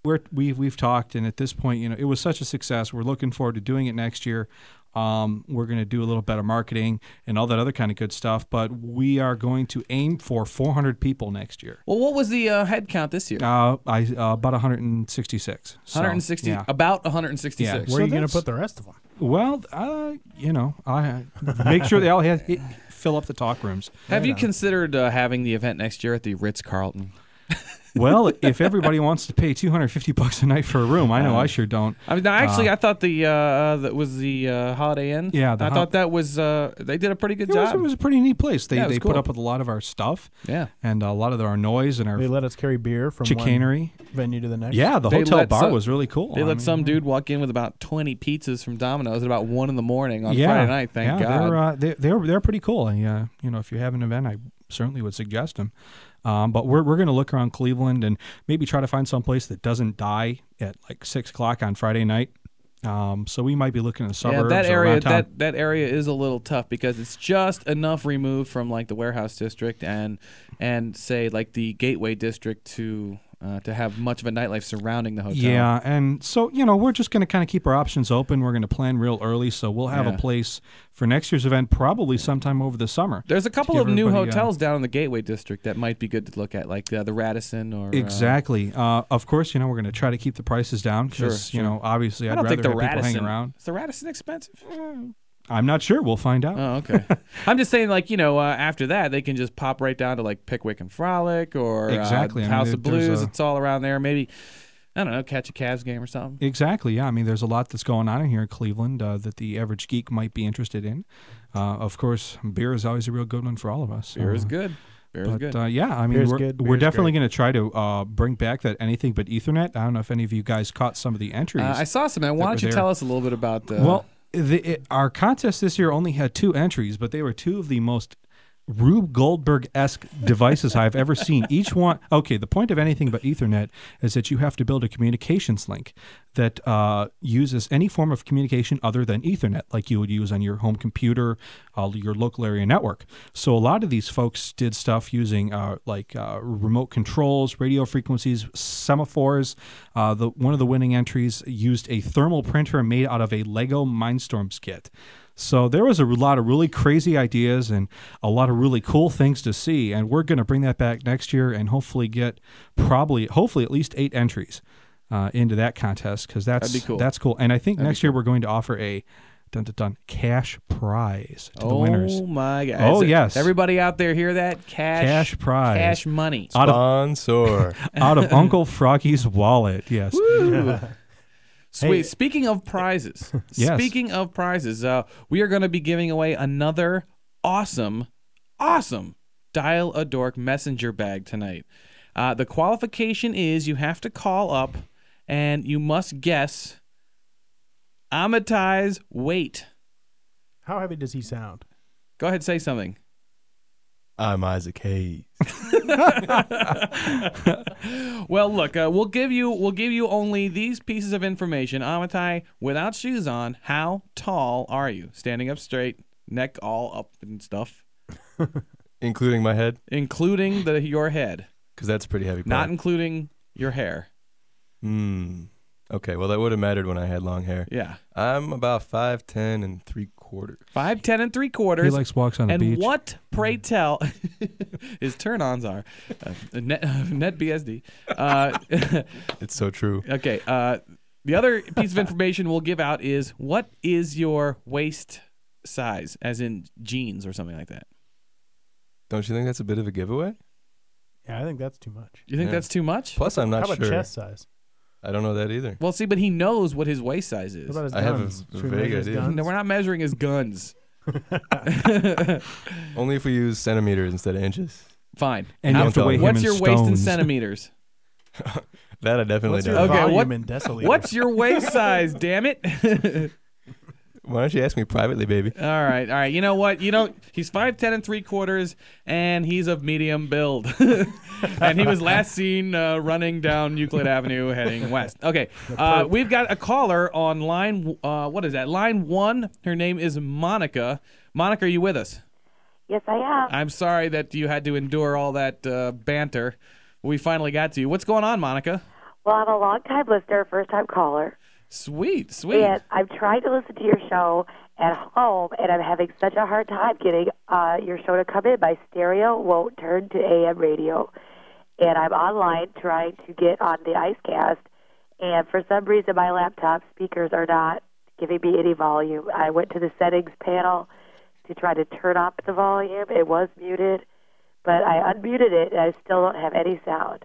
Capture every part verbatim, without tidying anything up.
we're we've we've talked, and at this point, you know, it was such a success. We're looking forward to doing it next year. Um, we're going to do a little better marketing and all that other kind of good stuff, but we are going to aim for four hundred people next year. Well, what was the uh, head count this year? Uh, I uh, about one hundred sixty-six. So, one hundred sixty, yeah. about one hundred sixty-six. Yeah. Where So are you going to that's- put the rest of them? Well, uh, you know, I make sure they all have, fill up the talk rooms. Have you considered uh, having the event next year at the Ritz-Carlton? Well, if everybody wants to pay two hundred fifty bucks a night for a room, I know Uh, I sure don't. I mean, no, actually, Uh, I thought the uh, uh, that was the uh, Holiday Inn. Yeah, the I ho- thought that was uh, they did a pretty good It was, job. it was a pretty neat place. They Yeah, it was they cool. put up with a lot of our stuff yeah, and a lot of our noise and our They let us carry beer from chicanery. one venue to the next. Yeah, the They hotel let bar some- was really cool. they I let mean, some dude walk in with about twenty pizzas from Domino's at about one in the morning on yeah, Friday night. Thank yeah, God. They're, uh, they, they're they're pretty cool. And, uh, you know, if you have an event, I certainly would suggest them. Um, but we're we're going to look around Cleveland and maybe try to find some place that doesn't die at like six o'clock on Friday night. Um, so we might be looking in the yeah, suburbs that or area around town. that that area is a little tough because it's just enough removed from like the warehouse district and and say like the Gateway district to uh, to have much of a nightlife surrounding the hotel. Yeah, and so, you know, we're just going to kind of keep our options open. We're going to plan real early, so we'll have Yeah. a place for next year's event probably sometime over the summer. There's a couple give of new everybody, uh, hotels down in the Gateway district that might be good to look at, like uh, the Radisson or uh, Exactly. Uh, of course, you know, we're going to try to keep the prices down because, Sure, you sure. know, obviously I I'd don't rather think the have people Radisson hanging around. is the Radisson expensive. I'm not sure. We'll find out. Oh, okay. I'm just saying, like, you know, uh, after that, they can just pop right down to, like, Pickwick and Frolic or Exactly. uh, I mean, House there- of there's Blues. a- It's all around there. Maybe, I don't know, catch a Cavs game or something. Exactly. Yeah. I mean, there's a lot that's going on in here in Cleveland uh, that the average geek might be interested in. Uh, of course, beer is always a real good one for all of us. Beer is Uh, good. Beer is But good. uh, yeah, I mean, Beer's we're, good, we're beer's definitely great. going to try to uh, bring back that anything but Ethernet. I don't know if any of you guys caught some of the entries. Uh, I saw some. Man. Why that don't were you there. tell us a little bit about the... Well, the, it, our contest this year only had two entries, but they were two of the most Rube Goldberg-esque devices I've ever seen. Each one, okay, the point of anything but Ethernet is that you have to build a communications link that uh, uses any form of communication other than Ethernet, like you would use on your home computer, uh, your local area network. So a lot of these folks did stuff using uh, like uh, remote controls, radio frequencies, semaphores. Uh, the one of the winning entries used a thermal printer made out of a Lego Mindstorms kit. So there was a lot of really crazy ideas and a lot of really cool things to see, and we're going to bring that back next year and hopefully get probably, hopefully at least eight entries uh, into that contest because that's That'd be cool. that's cool. And I think That'd next be year we're going to offer a dun dun dun cash prize to oh, the winners. my God. Oh, Is it- yes. Everybody out there hear that? Cash. Cash prize. Cash money. Out of Sponsor. out of Uncle Froggy's wallet. Yes. Woo. Sweet. Hey. Speaking of prizes, Yes. speaking of prizes, uh, we are going to be giving away another awesome, awesome Dial a Dork messenger bag tonight. Uh, the qualification is you have to call up and you must guess Amitai's weight. How heavy does he sound? Go ahead, say something. I'm Isaac Hayes. Well, look, uh, we'll give you we'll give you only these pieces of information. Amitai, without shoes on, how tall are you? Standing up straight, neck all up and stuff, Including my head, including the your head, because that's a pretty heavy part. not including your hair. Hmm. Okay, well, that would have mattered when I had long hair. Yeah, I'm about five ten and three quarters. five ten and three He quarters. likes walks on the and beach. what, pray tell, his turn-ons are uh, net, net B S D. Uh, It's so true. okay. Uh, the other piece of information we'll give out is what is your waist size, as in jeans or something like that. Don't you think that's a bit of a giveaway? Yeah, I think that's too much. You think Yeah. that's too much? Plus, I'm How not about sure. chest size? I don't know that either. Well, see, but he knows what his waist size is. What about his I have a guns? Should we vague measure his idea. guns? No, we're not measuring his guns. Only if we use centimeters instead of inches. Fine. And you How- have to weigh him what's in your waist in stones. centimeters? That I definitely What's your don't. Okay, volume what- in deciliters? What's your waist size, damn it? Why don't you ask me privately, baby? All right, all right. You know what? You know, he's five ten and three quarters, and he's of medium build. And he was last seen uh, running down Euclid Avenue heading west. Okay, uh, we've got a caller on line, uh, what is that? Line one. Her name is Monica. Monica, are you with us? Yes, I am. I'm sorry that you had to endure all that uh, banter. We finally got to you. What's going on, Monica? Well, I'm a long-time listener, first-time caller. Sweet, sweet. And I'm trying to listen to your show at home, and I'm having such a hard time getting uh, your show to come in. My stereo won't turn to A M radio, and I'm online trying to get on the IceCast, and for some reason my laptop speakers are not giving me any volume. I went to the settings panel to try to turn up the volume. It was muted, but I unmuted it, and I still don't have any sound.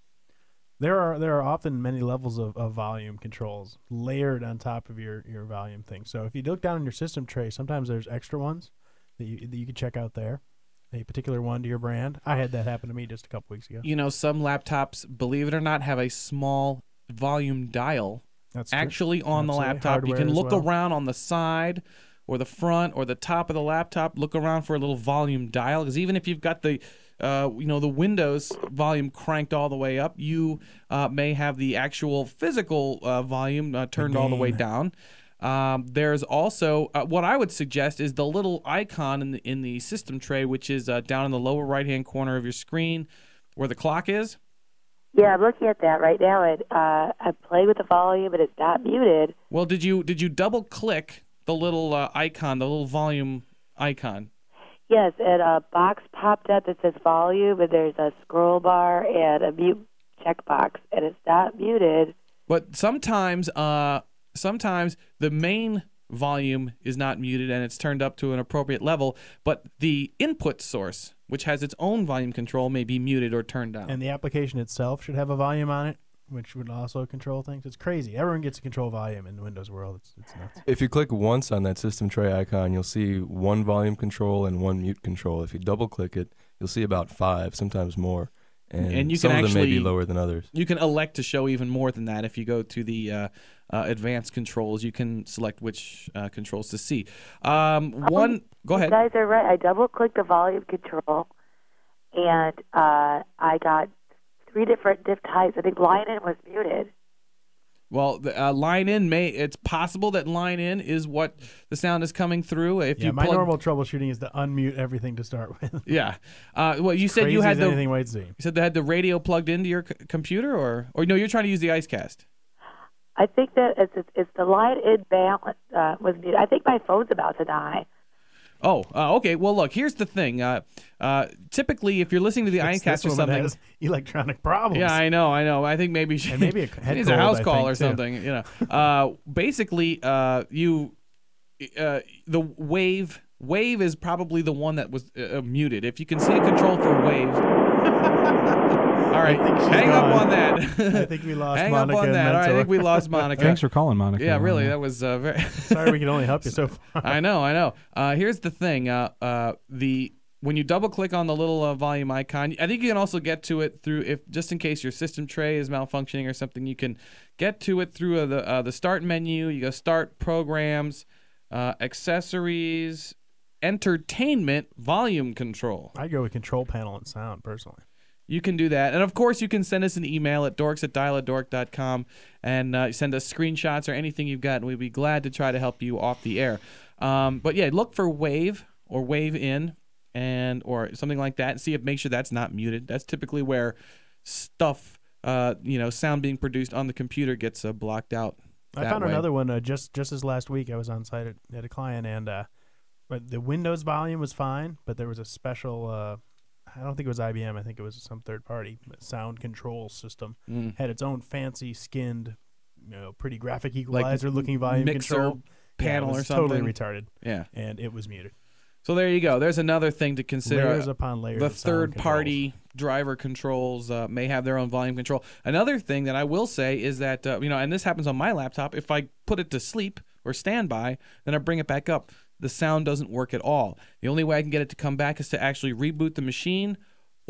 There are there are often many levels of, of volume controls layered on top of your, your volume thing. So if you look down in your system tray, sometimes there's extra ones that you that you can check out there. A particular one to your brand. I had that happen to me just a couple weeks ago. You know, some laptops, believe it or not, have a small volume dial That's true. actually on the Absolutely. laptop. You Hardware can as look well. around on the side or the front or the top of the laptop, look around for a little volume dial, because even if you've got the uh, you know, the Windows volume cranked all the way up, you uh, may have the actual physical uh, volume uh, turned all the way gain. down. Um, there's also uh, what I would suggest is the little icon in the in the system tray, which is uh, down in the lower right hand corner of your screen, where the clock is. Yeah, I'm looking at that right now, and uh, I'm playing with the volume, and it's not muted. Well, did you did you double click the little uh, icon, the little volume icon? Yes, and a box popped up that says volume, and there's a scroll bar and a mute checkbox, and it's not muted. But sometimes, uh, sometimes the main volume is not muted and it's turned up to an appropriate level, but the input source, which has its own volume control, may be muted or turned down. And the application itself should have a volume on it, which would also control things. It's crazy. Everyone gets to control volume in the Windows world. It's, it's nuts. If you click once on that system tray icon, you'll see one volume control and one mute control. If you double click it, you'll see about five, sometimes more. And, And you some can of them may be actually- lower than others. You can elect to show even more than that. If you go to the uh, uh, advanced controls, you can select which uh, controls to see. Um, one, go You ahead. guys are right. I double-clicked the volume control, and uh, I got three different diff types. I think line in was muted. Well, the, uh, line in may. It's possible that line in is what the sound is coming through. If Yeah, you my plug, normal troubleshooting is to unmute everything to start with. yeah. Uh, well, you said Crazy you had as the anything might seem. you said they had the radio plugged into your c- computer, or or no, you're trying to use the IceCast. I think that it's, it's, it's the line in balance uh, was muted. I think my phone's about to die. Oh, uh, okay. Well, look. Here's the thing. Uh, uh, typically, if you're listening to the This- IceCast this or woman something, has electronic problems. yeah, I know, I know. I think maybe she And maybe a she head needs a cold, house I call think, or too. something. You know, uh, basically, uh, you uh, the wave wave is probably the one that was uh, muted. If you can see a control for wave. All right, think she's hang up gone. on that. I think we lost hang Monica up on and that. All right, I Mentor. think we lost Monica. Thanks for calling, Monica. Yeah, really, that was uh, very. Sorry we can only help you so far. I know, I know. Uh, here's the thing. Uh, uh, the when you double click on the little uh, volume icon, I think you can also get to it through if just in case your system tray is malfunctioning or something, you can get to it through uh, the uh, the start menu. You go start programs, uh, accessories, entertainment, volume control. I'd go with control panel and sound personally. You can do that. And, of course, you can send us an email at dorks at dial a dork dot com and uh, send us screenshots or anything you've got, and we'd be glad to try to help you off the air. Um, but, yeah, look for Wave or Wave In and or something like that and see if make sure that's not muted. That's typically where stuff, uh, you know, sound being produced on the computer gets uh, blocked out. I that found way. another one uh, just just as last week. I was on site at, at a client, and uh, but the Windows volume was fine, but there was a special. Uh, I don't think it was I B M. I think it was some third party sound control system. Mm. Had its own fancy skinned, you know, pretty graphic equalizer looking volume mixer control panel yeah, it or was something. Totally retarded, Yeah. and it was muted. So there you go. There's another thing to consider. Layers upon layers. The of sound third-party driver controls uh, may have their own volume control. Another thing that I will say is that, uh, you know, and this happens on my laptop, if I put it to sleep or standby, then I bring it back up. The sound doesn't work at all. The only way I can get it to come back is to actually reboot the machine,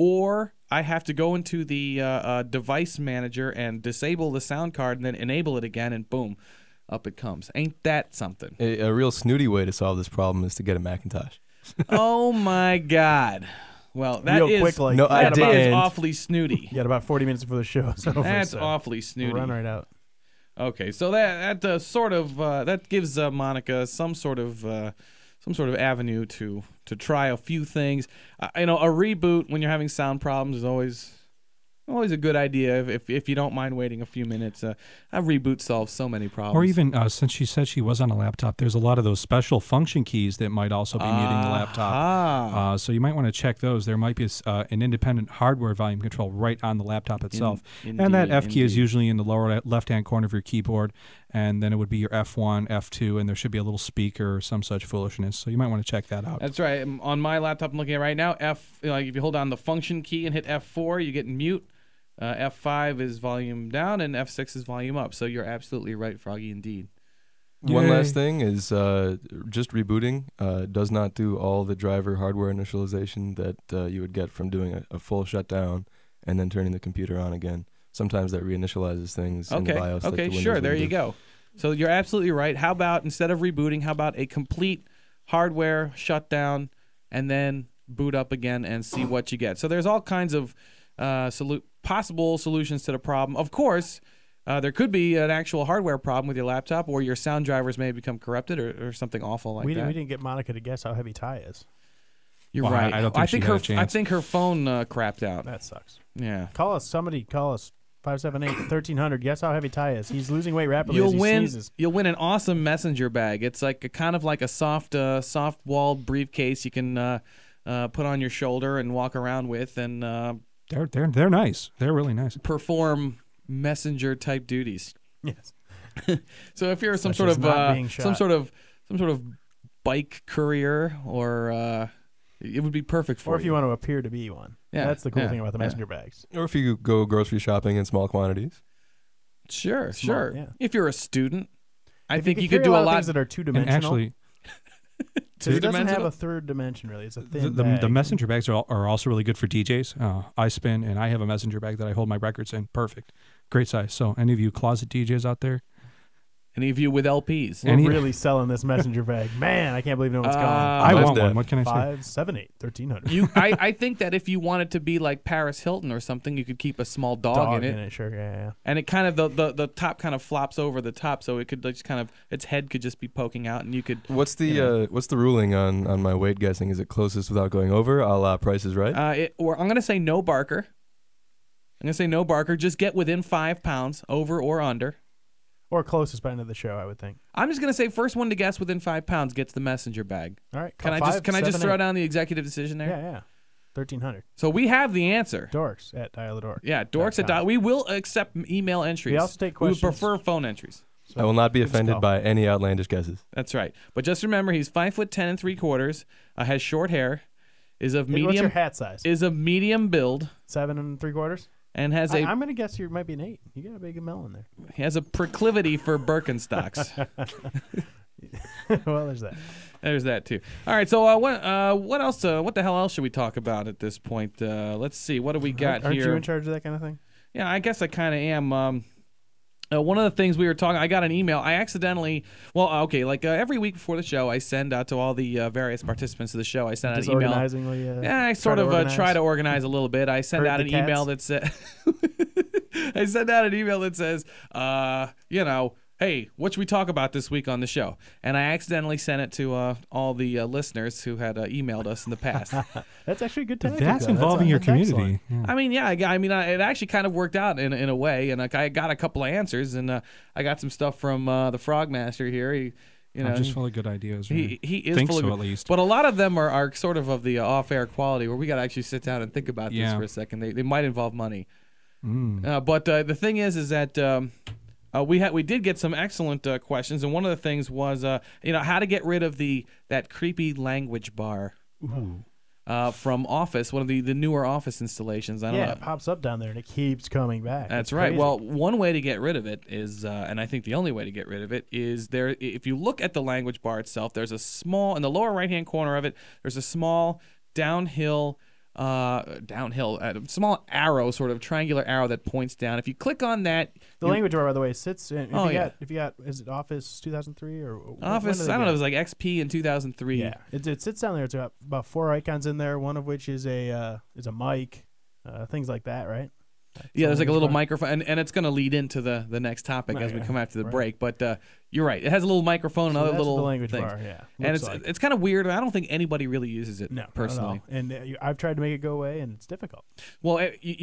or I have to go into the uh, uh, device manager and disable the sound card and then enable it again, and boom, up it comes. Ain't that something? A, a real snooty way to solve this problem is to get a Macintosh. Oh, my God. Well, that Real is, quick, like No, you I got that about, is didn't. awfully snooty. you got about forty minutes before the show is over. That's so awfully snooty. We'll run right out. Okay, so that that uh, sort of uh, that gives uh, Monica some sort of uh, some sort of avenue to to try a few things. Uh, you know, a reboot when you're having sound problems is always Always a good idea if, if if you don't mind waiting a few minutes. Uh, a reboot solves so many problems. Or even uh, since she said she was on a laptop, there's a lot of those special function keys that might also be muting the laptop. Ah. Uh, so you might want to check those. There might be a s uh, an independent hardware volume control right on the laptop itself. In, and that indeed, F key is indeed. usually in the lower left-hand corner of your keyboard. And then it would be your F one, F two, and there should be a little speaker or some such foolishness. So you might want to check that out. That's right. Um, On my laptop I'm looking at right now, F like if you hold down the function key and hit F four, you get mute. Uh, F five is volume down, and F six is volume up. So you're absolutely right, Froggy, indeed. One Yay. last thing is uh, just rebooting uh, does not do all the driver hardware initialization that uh, you would get from doing a, a full shutdown and then turning the computer on again. Sometimes that reinitializes things in the Okay, BIOS. like okay, the Windows sure, there you wouldn't do. go. So you're absolutely right. How about instead of rebooting, how about a complete hardware shutdown and then boot up again and see what you get? So there's all kinds of uh, solu possible solutions to the problem. Of course, uh, there could be an actual hardware problem with your laptop, or your sound drivers may become corrupted, or, or something awful like we, that. didn't, we didn't get Monica to guess how heavy Ty is. You're Well, I- right. I don't think she had her a chance. I think her phone uh, crapped out. That sucks. Yeah. Call us. Somebody call us. five seven eight, thirteen hundred. Guess how heavy Ty is. He's losing weight rapidly You'll as he win. sneezes. You'll win an awesome messenger bag. It's like a kind of like a soft, uh, soft walled briefcase you can uh, uh, put on your shoulder and walk around with, and uh, They're they're they're nice. They're really nice. perform messenger type duties. Yes. So if you're some Such sort as of not uh, being some shot. sort of some sort of bike courier, or uh, it would be perfect for Or if you want to appear to be one. Yeah, That's the cool yeah, thing about the yeah. messenger bags. Or if you go grocery shopping in small quantities. Sure, Small, sure. yeah. If you're a student, I If think you, you can could carry do a of lot. things that are two And dimensional. actually, it doesn't have two-dimensional? a third dimension really. It's a the, thin the, bag. the messenger bags are, al- are also really good for D Js. Uh, I spin, and I have a messenger bag that I hold my records in. Perfect. Great size. So any of you closet D Js out there, Any of you with L Ps? We're any- really selling this messenger bag. Man, I can't believe no one's Uh, gone. I Nice want dad. one. What can I say? Five, seven, eight, thirteen hundred. You, I, I think that if you wanted to be like Paris Hilton or something, you could keep a small dog, Dog in it, Sure, yeah, yeah. and it kind of the, the the top kind of flops over the top, so it could just kind of its head could just be poking out, and you could. What's the You know. uh, what's the ruling on, on my weight guessing? Is it closest without going over, a la Price is Right? Uh, it, or I'm gonna say no Barker. I'm gonna say no Barker. Just get within five pounds, over or under. Or closest by the end of the show, I would think. I'm just gonna say first one to guess within five pounds gets the messenger bag. All right. Can I call just five, can I just seven, throw eight. down the executive decision there? Yeah, yeah. thirteen hundred. So we have the answer. Dorks at Dial a Dork. Yeah, dorks at com. dot. We will accept email entries. We also take We would questions. prefer phone entries. So I will not be give us a offended call. by any outlandish guesses. That's right. But just remember, he's five foot ten and three quarters. Uh, has short hair. Is of Hey, What's your medium. hat size? Is of medium build Seven and three quarters? and has I, a I'm going to guess you might be an eight. You got a big melon there. he has a proclivity for Birkenstocks. Well, there's that. There's that too. All right. So uh, what uh, what else? Uh, what the hell else should we talk about at this point? Uh, let's see. What do we got Aren't here? you in charge of that kind of thing? Yeah, I guess I kind of am. Um, uh, one of the things we were talking, I got an email. I accidentally, well, okay, like uh, every week before the show, I send out to all the uh, various participants of the show. I send out an email. Disorganizingly. Uh, Yeah, I try sort to of uh, organize? try to organize a little bit. I send Herd out the an cats? email that says, I send out an email that says, uh, you know, hey, what should we talk about this week on the show? And I accidentally sent it to uh, all the uh, listeners who had uh, emailed us in the past. That's actually a good tactic. That's though. involving your that's excellent. community. Yeah. I mean, yeah, I, I mean, I, it actually kind of worked out in in a way, and like, I got a couple of answers, and uh, I got some stuff from uh, the Frogmaster here. He, you know, I'm just he- full of good ideas. he, Right? he is Think full so, of, at least. but a lot of them are, are sort of of the uh, off-air quality where we got to actually sit down and think about this Yeah. for a second. They they might involve money, Mm. uh, but uh, the thing is, is that um, uh, we had we did get some excellent uh, questions, and one of the things was uh, you know how to get rid of the that creepy language bar uh, from Office, one of the, the newer Office installations. I don't Yeah, know. it pops up down there and it keeps coming back. That's It's right. crazy. Well, one way to get rid of it is, uh, and I think the only way to get rid of it is there. If you look at the language bar itself, there's a small in the lower right-hand corner of it. There's a small downhill, uh, downhill, uh, small arrow, sort of triangular arrow that points down. If you click on that, the you- language bar, by the way, sits in. If Oh, you yeah. got, if you got, is it Office two thousand three or when- when Office. did they I don't know. get It was like X P in two thousand three. Yeah, it, it sits down there. It's got about four icons in there. One of which is a uh, is a mic, uh, things like that, right? That's Yeah, the there's like a language little bar. microphone, and, and it's going to lead into the, the next topic Right, as we yeah, come after the right. break. But uh, you're right; it has a little microphone and So other that's what little the language things. bar. Yeah, And looks it's like. it's kind of weird. I don't think anybody really uses it no, not at personally. all. And uh, you, I've tried to make it go away, and it's difficult. Well, it, you, you just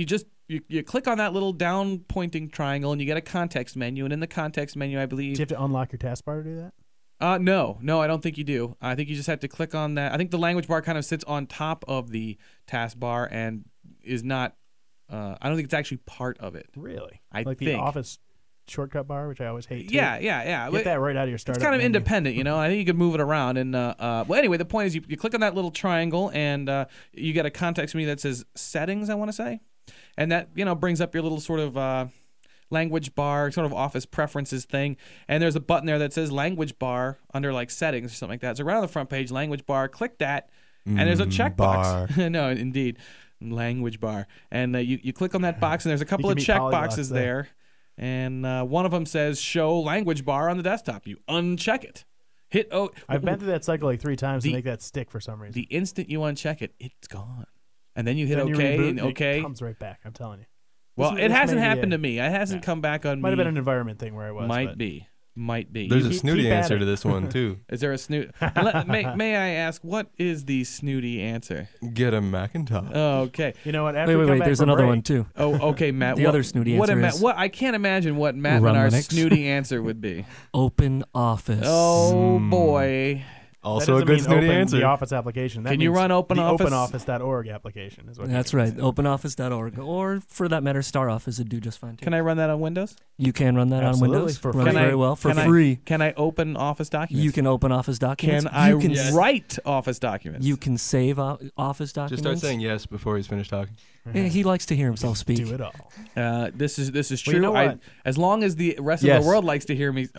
you you click on that little down pointing triangle, and you get a context menu. And in the context menu, I believe Do you have to unlock your taskbar to do that? Uh, no, no, I don't think you do. I think you just have to click on that. I think the language bar kind of sits on top of the taskbar and is not. Uh, I don't think it's actually part of it. Really? I like the think. Office shortcut bar, which I always hate. Too. Yeah, yeah, yeah. Get that right out of your startup. It's kind of menu. independent, you know. I think you could move it around. And uh, uh, well, anyway, the point is, you, you click on that little triangle, and uh, you get a context menu that says settings. I want to say, and that you know brings up your little sort of. Uh, language bar, sort of office preferences thing, and there's a button there that says language bar under like settings or something like that. So right on the front page, language bar, click that, and there's a Mm, checkbox. No, indeed, language bar, and uh, you you click on that box, and there's a couple of can meet check polyglots boxes there. there. And uh, one of them says show language bar on the desktop. You uncheck it, hit oh. I've been through that cycle like three times The- to make that stick for some reason. The instant you uncheck it, it's gone, and then you hit Then you OK reboot and and OK. It comes right back. I'm telling you. Well, This- it this hasn't may be happened a- to me. It hasn't Yeah. come back on Might me. have been an environment thing where I was. Might but be. Might be. There's You a keep- snooty keep at answer it. to this one too. Is there a snoot? Let- may, may I ask, what is the snooty answer? Get a Macintosh. Oh, okay. You know what? After Wait, we wait, come wait. back There's from another break- one too. Oh, okay, Matt. The what, other snooty what answer ima- is- what? I can't imagine what Matt Run Menard's Linux. snooty answer would be. Open Office. Oh Mm. boy. That Also a doesn't good mean snooty open answer. The Office application. That Can you means run Open the Office? open office dot org application is what. That's you right. say. open office dot org, or for that matter, StarOffice would do just fine too. Can I run that on Windows? You can run that Absolutely, on Windows. for Runs free. very Can I- well for can I- free. Can I open Office documents? You can open Office documents. Can I you can write Office documents? You can save o- Office documents. Just start saying yes before he's finished talking. Yeah, he likes to hear himself speak. Do it all. Uh, this is this is Well, true. you know I, what? as long as the rest Yes. of the world likes to hear me.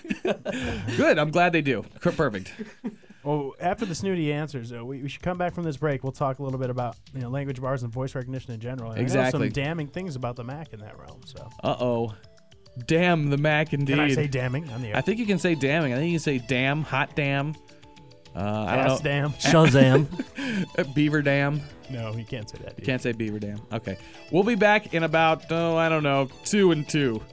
Good. I'm glad they do. C- Perfect. Well, after the snooty answers, uh, we, we should come back from this break. We'll talk a little bit about you know language bars and voice recognition in general. And I know Exactly. some damning things about the Mac in that realm. So Uh oh. Damn the Mac indeed. can I say damning on the air? I think you can say damning. I think you can say damn, hot damn. Uh, I Ass don't know. damn. Shazam. Uh, Beaver dam. No, you can't say that. You can't say beaver dam. Okay. We'll be back in about, oh, I don't know, two and two.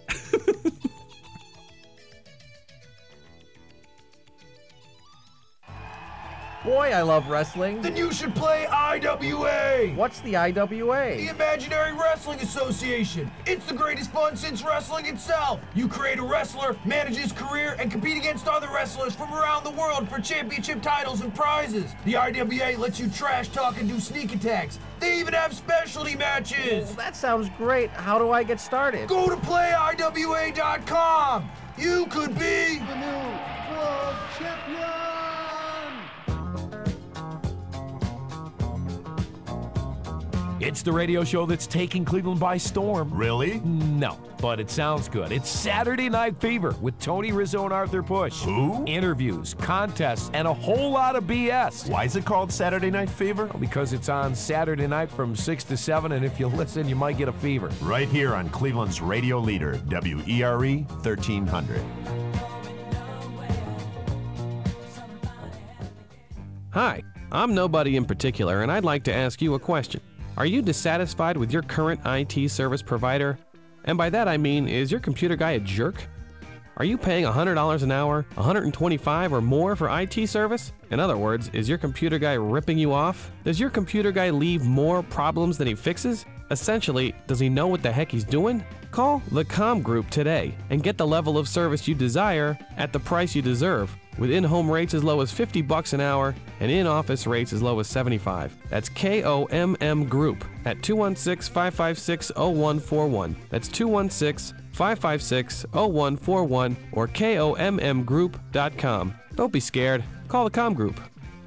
Boy, I love wrestling. Then you should play I W A! What's the I W A? The Imaginary Wrestling Association. It's the greatest fun since wrestling itself. You create a wrestler, manage his career, and compete against other wrestlers from around the world for championship titles and prizes. The I W A lets you trash talk and do sneak attacks. They even have specialty matches. Well, that sounds great. How do I get started? Go to play I W A dot com. You could be the new world champion. It's the radio show that's taking Cleveland by storm. Really? No, but it sounds good. It's Saturday Night Fever with Tony Rizzo and Arthur Push. Who? Interviews, contests, and a whole lot of B S. Why is it called Saturday Night Fever? Because it's on Saturday night from six to seven, and if you listen, you might get a fever. Right here on Cleveland's radio leader, W E R E thirteen hundred. Hi, I'm nobody in particular, and I'd like to ask you a question. Are you dissatisfied with your current I T service provider? And by that I mean, is your computer guy a jerk? Are you paying one hundred dollars an hour, one hundred twenty-five dollars or more for I T service? In other words, is your computer guy ripping you off? Does your computer guy leave more problems than he fixes? Essentially, does he know what the heck he's doing? Call the Com Group today and get the level of service you desire at the price you deserve, with in-home rates as low as fifty bucks an hour and in-office rates as low as seventy-five. That's K O M M Group at two one six, five five six, zero one four one. That's two one six, five five six, zero one four one or K O M M group dot com. Don't be scared. Call the Com Group.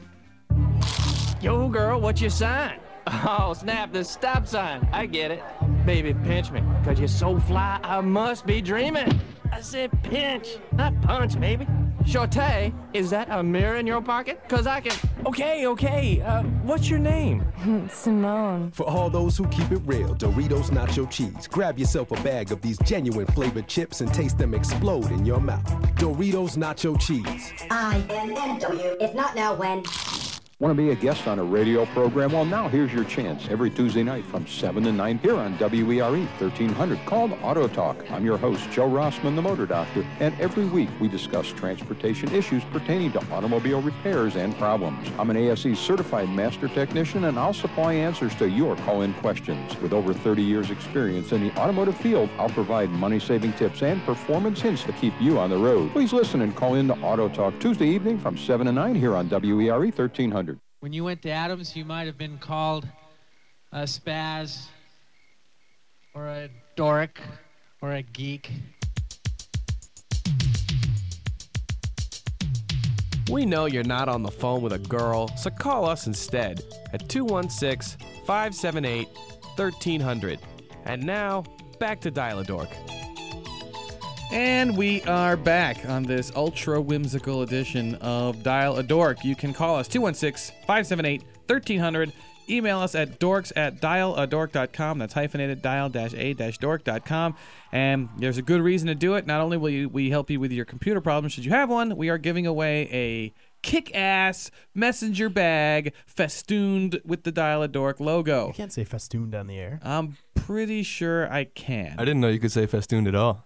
Yo, girl, what's your sign? Oh, snap, the stop sign. I get it. Baby, pinch me, cause you're so fly, I must be dreaming. I said pinch, not punch, baby. Shorty, is that a mirror in your pocket? Cause I can... Okay, okay, uh, what's your name? Simone. For all those who keep it real, Doritos Nacho Cheese. Grab yourself a bag of these genuine flavored chips and taste them explode in your mouth. Doritos Nacho Cheese. I N N W. If not now, when? Want to be a guest on a radio program? Well, now here's your chance. Every Tuesday night from seven to nine here on W E R E thirteen hundred, called Auto Talk. I'm your host, Joe Rossman, the Motor Doctor, and every week we discuss transportation issues pertaining to automobile repairs and problems. I'm an A S E certified master technician, and I'll supply answers to your call-in questions. With over thirty years experience in the automotive field, I'll provide money-saving tips and performance hints to keep you on the road. Please listen and call in to Auto Talk Tuesday evening from seven to nine here on W E R E thirteen hundred. When you went to Adams, you might have been called a spaz, or a dork, or a geek. We know you're not on the phone with a girl, so call us instead at two one six, five seven eight, one three zero zero. And now, back to Dial-A-Dork. And we are back on this ultra whimsical edition of Dial-A-Dork. You can call us two one six, five seven eight, one three zero zero. Email us at dorks at dial a dork dot com. That's hyphenated dial-a-dork dot com. And there's a good reason to do it. Not only will you, we help you with your computer problems, should you have one, we are giving away a kick-ass messenger bag festooned with the Dial-A-Dork logo. You can't say festooned on the air. I'm pretty sure I can. I didn't know you could say festooned at all.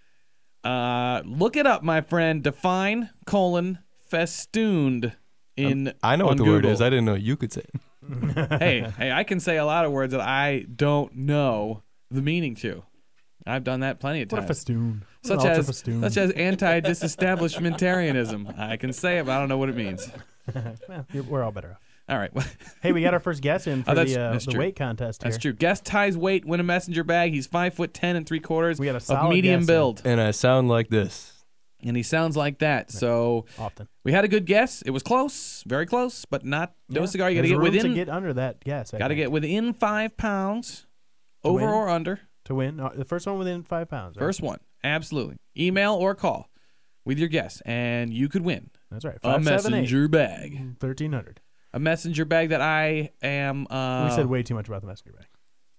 Uh, look it up, my friend. Define colon festooned in um, I know what the Google. word is. I didn't know you could say it. hey, hey, I can say a lot of words that I don't know the meaning to. I've done that plenty of times. What a festoon. Such What an as ultra festoon. such as anti-disestablishmentarianism. I can say it, but I don't know what it means. Well, you're, we're all better off. All right. Hey, we got our first guess in for Oh, that's- the, uh, that's the true. weight contest here. That's true. Guess ties weight, win a messenger bag. He's five foot ten and three quarters. We got a of solid medium guess in. build, And I sound like this. and he sounds like that. So Often. we had a good guess. It was close, very close, but not no Yeah, cigar. You got to there's get room within. to get under that guess. I Got to think, get within five pounds, To over win? or under. to win. Uh, The first one within five pounds. Right? First one, absolutely. Email or call with your guess, and you could win That's right. a Five, seven, eight. messenger bag. thirteen hundred. A messenger bag that I am. Uh, we said way too much about the messenger bag.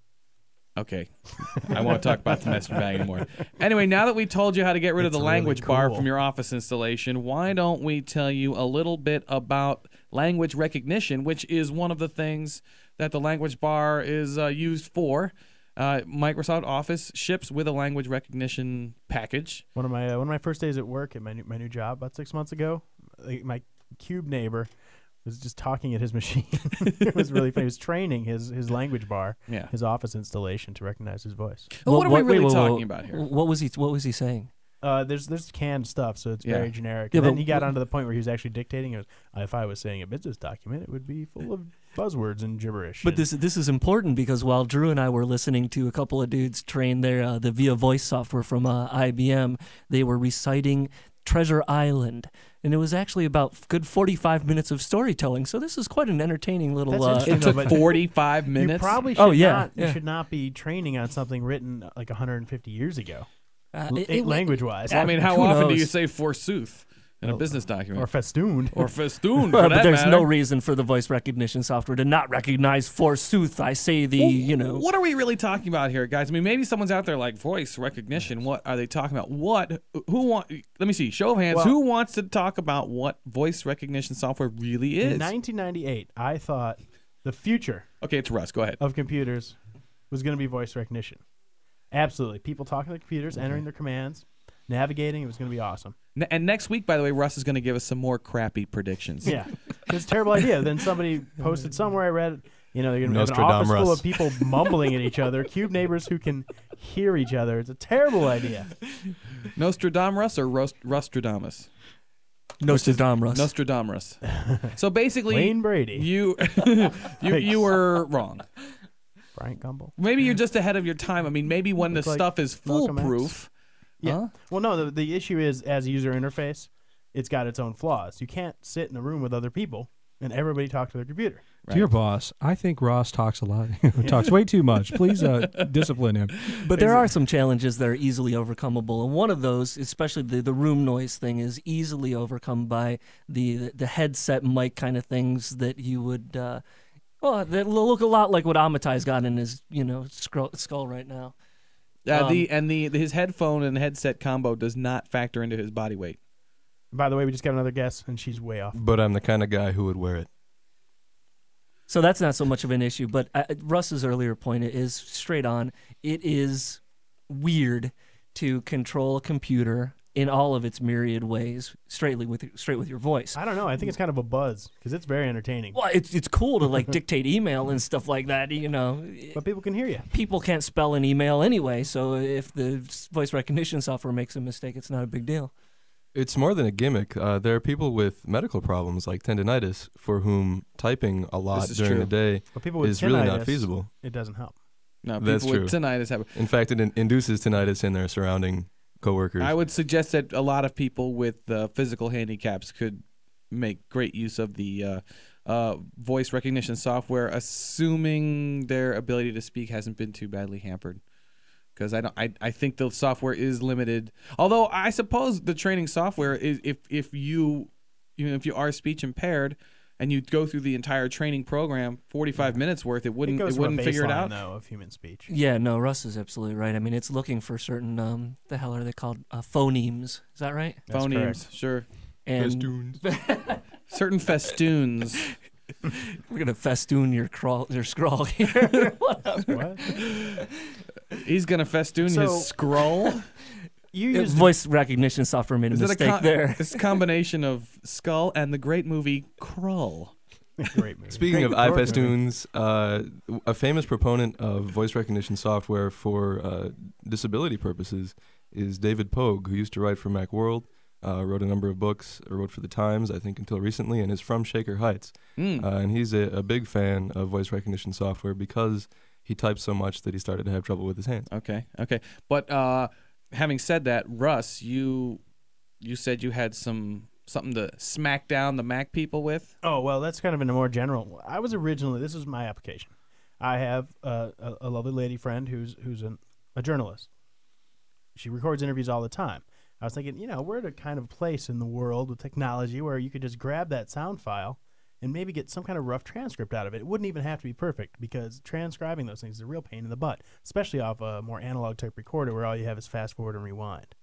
Okay. I won't talk about the messenger bag anymore. Anyway, now that we told you how to get rid of It's the really language bar cool. from your office installation, why don't we tell you a little bit about language recognition, which is one of the things that the language bar is uh, used for. Uh, Microsoft Office ships with a language recognition package. One of my uh, one of my first days at work at my new, my new job about six months ago, like, my cube neighbor was just talking at his machine. It was really funny. He was training his, his language bar, Yeah. his office installation to recognize his voice. Well, what are we wait, really wait, talking wait, about here? What was he? What was he saying? Uh, there's there's canned stuff, so it's Yeah. very generic. Yeah, and then but he got w- onto the point where he was actually dictating. It was, if I was saying a business document, it would be full of buzzwords and gibberish. But and- this this is important because while Drew and I were listening to a couple of dudes train their uh, the Via Voice software from uh, I B M, they were reciting Treasure Island, and it was actually about good forty-five minutes of storytelling. So this is quite an entertaining little. That's Uh, interesting, It though, took but forty-five you minutes. probably should Oh, yeah, not, you yeah. should not be training on something written uh, like one hundred fifty years ago, uh, l- it- it- language wise. I mean, how Who often do knows? you say forsooth in a Oh, business document? or festooned. Or festooned, Well, for but that there's matter. no reason for the voice recognition software to not recognize forsooth. I say the Well, you know. What are we really talking about here, guys? I mean, maybe someone's out there like voice recognition. What are they talking about? What? Who want? Let me see. Show of hands. Well- who wants to talk about what voice recognition software really is? In nineteen ninety-eight, I thought the future Okay, it's Russ. Go ahead. of computers was going to be voice recognition. Absolutely. People talking to the computers, entering their commands, navigating. It was going to be awesome. N- and next week, by the way, Russ is going to give us some more crappy predictions. Yeah. It's a terrible idea. Then somebody posted somewhere I read, you know, they're going to have an office Nostradamus. full of people mumbling at each other, cube neighbors who can hear each other. It's a terrible idea. Nostradamus or Rost- Rostradamus? Nostradamus. Nostradamus. So basically, Wayne Brady. you you you were wrong. Brian Gumble. Maybe you're just ahead of your time. I mean, maybe when the Look like stuff is Malcolm X. foolproof. Yeah. Huh? Well, no, the, the issue is as a user interface, it's got its own flaws. You can't sit in a room with other people and everybody talk to their computer. Dear boss, I think Ross talks a lot. talks way too much. Please uh, discipline him. But there are some challenges that are easily overcomeable, and one of those, especially the, the room noise thing, is easily overcome by the the headset mic kind of things that you would, uh, well, that look a lot like what Amitai's got in his you know skull, skull right now. Uh, the Um, and the his headphone and headset combo does not factor into his body weight. By the way, we just got another guess, and she's way off. But I'm the kind of guy who would wear it. So that's not so much of an issue. But uh, Russ's earlier point is straight on. It is weird to control a computer in all of its myriad ways, straightly with straight with your voice. I don't know. I think it's kind of a buzz because it's very entertaining. Well, it's it's cool to like dictate email and stuff like that, you know. But people can hear you. People can't spell an email anyway, so if the s- voice recognition software makes a mistake, it's not a big deal. It's more than a gimmick. Uh, there are people with medical problems like tendinitis for whom typing a lot This is during true. the day But people with is really not tinnitus, feasible. It doesn't help. No, people That's true. with tinnitus have. In fact, it in- induces tinnitus in their surrounding coworkers. I would suggest that a lot of people with uh, physical handicaps could make great use of the uh, uh, voice recognition software, assuming their ability to speak hasn't been too badly hampered. Because I don't, I, I think the software is limited. Although I suppose the training software is, if if you, you know, if you are speech impaired, and you go through the entire training program, forty-five minutes worth, it wouldn't it goes it from a wouldn't figure it baseline, out. though, of human speech. Yeah, no, Russ is absolutely right. I mean, it's looking for certain, um, the hell are they called? Uh, phonemes. Is that right? That's Phonemes, correct. sure. And Certain festoons. We're gonna festoon your crawl, your scroll here. What? He's gonna festoon So- his scroll. You Uh, used voice recognition software made a Is it a mistake com- there. This combination of Skull and the great movie Krull. Great movie. Speaking Great of Dork movie. iFestoons, uh, a famous proponent of voice recognition software for uh, disability purposes is David Pogue, who used to write for Macworld, uh, wrote a number of books, or wrote for the Times, I think, until recently, and is from Shaker Heights. Mm. Uh, and he's a, a big fan of voice recognition software because he types so much that he started to have trouble with his hands. Okay, okay. But uh, having said that, Russ, you you said you had some something to smack down the Mac people with. Oh, well, that's kind of in a more general. I was originally, this was my application. I have uh, a, a lovely lady friend who's who's an, a journalist. She records interviews all the time. I was thinking, you know, we're at a kind of place in the world with technology where you could just grab that sound file and maybe get some kind of rough transcript out of it. It wouldn't even have to be perfect because transcribing those things is a real pain in the butt, especially off a more analog type recorder where all you have is fast forward and rewind.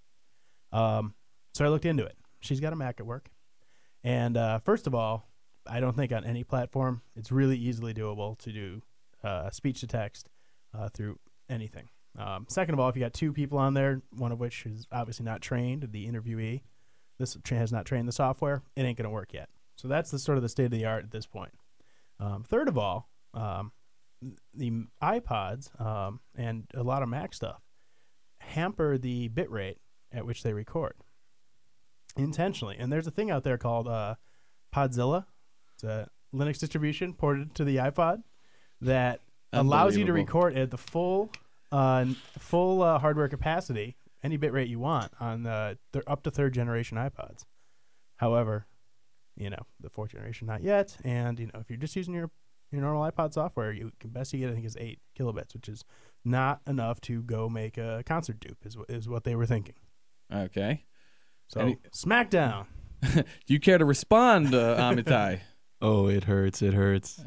Um, so I looked into it. She's got a Mac at work. And uh, first of all, I don't think on any platform it's really easily doable to do uh, speech to text uh, through anything. Um, second of all, if you got two people on there, one of which is obviously not trained, the interviewee, this tra- has not trained the software, it ain't going to work yet. So that's the sort of the state of the art at this point. Um, third of all, um, the iPods um, and a lot of Mac stuff hamper the bit rate at which they record intentionally. And there's a thing out there called uh, Podzilla. It's a Linux distribution ported to the iPod that allows you to Unbelievable. record at the full uh, full uh, hardware capacity, any bit rate you want on the th- up to third generation iPods. However, you know, the fourth generation not yet, and you know, if you're just using your your normal iPod software, you can best you get I think is eight kilobits, which is not enough to go make a concert dupe, is wh- is what they were thinking. Okay. So Any- Smackdown. Do you care to respond, uh, Amitai? Oh, it hurts. It hurts.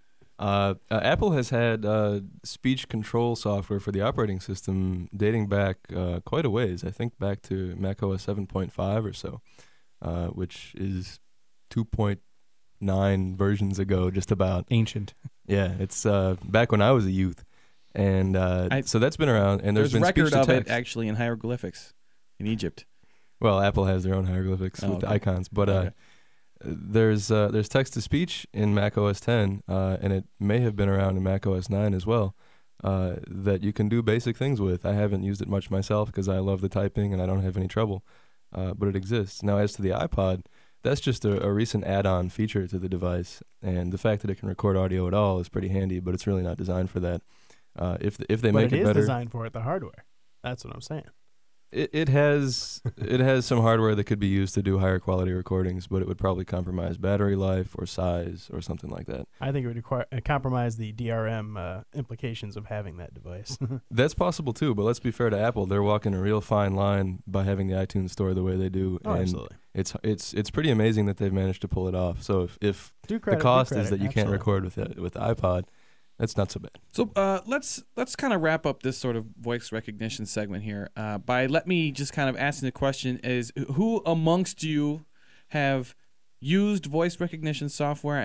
Uh, uh, Apple has had uh, speech control software for the operating system dating back uh, quite a ways. I think back to macOS seven point five or so, uh, which is two point nine versions ago, just about. Ancient. Yeah, it's uh, back when I was a youth. And uh, I- so that's been around. And there's, There's been record speech to of it text. actually in hieroglyphics in Egypt. Well, Apple has their own hieroglyphics Oh, with the okay. icons, but uh, Okay. there's uh, there's text to speech in macOS ten, uh, and it may have been around in macOS nine as well. Uh, that you can do basic things with. I haven't used it much myself because I love the typing and I don't have any trouble, uh, but it exists. Now, as to the iPod, that's just a, a recent add-on feature to the device, and the fact that it can record audio at all is pretty handy. But it's really not designed for that. Uh, if if they but make it it, is better, designed for it, the hardware. That's what I'm saying. It it has it has some hardware that could be used to do higher quality recordings, but it would probably compromise battery life or size or something like that. I think it would require, uh, compromise the D R M uh, implications of having that device. That's possible too, but let's be fair to Apple. They're walking a real fine line by having the iTunes store the way they do, Oh, and absolutely. it's it's it's pretty amazing that they've managed to pull it off. So if if Do the credit- do cost credit, is that you can't absolutely. record with the, with the iPod, that's not so bad. So uh, let's let's kind of wrap up this sort of voice recognition segment here uh, by let me just kind of asking the question: is who amongst you have used voice recognition software, and